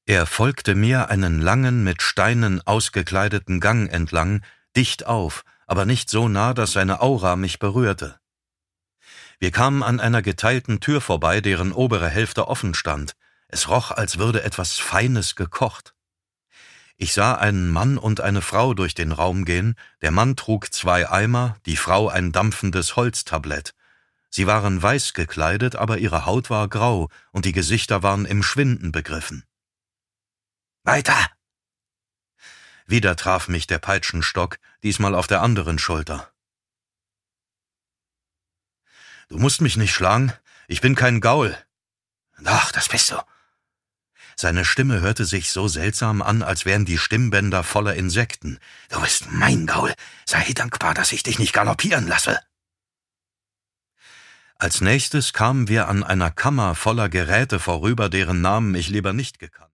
Er folgte mir einen langen, mit Steinen ausgekleideten Gang entlang, dicht auf, aber nicht so nah, dass seine Aura mich berührte. Wir kamen an einer geteilten Tür vorbei, deren obere Hälfte offen stand. Es roch, als würde etwas Feines gekocht. Ich sah einen Mann und eine Frau durch den Raum gehen. Der Mann trug 2 Eimer, die Frau ein dampfendes Holztablett. Sie waren weiß gekleidet, aber ihre Haut war grau und die Gesichter waren im Schwinden begriffen. »Weiter!« Wieder traf mich der Peitschenstock, diesmal auf der anderen Schulter. »Du musst mich nicht schlagen, ich bin kein Gaul.« »Doch, das bist du.« Seine Stimme hörte sich so seltsam an, als wären die Stimmbänder voller Insekten. »Du bist mein Gaul, sei dankbar, dass ich dich nicht galoppieren lasse.« Als nächstes kamen wir an einer Kammer voller Geräte vorüber, deren Namen ich lieber nicht gekannt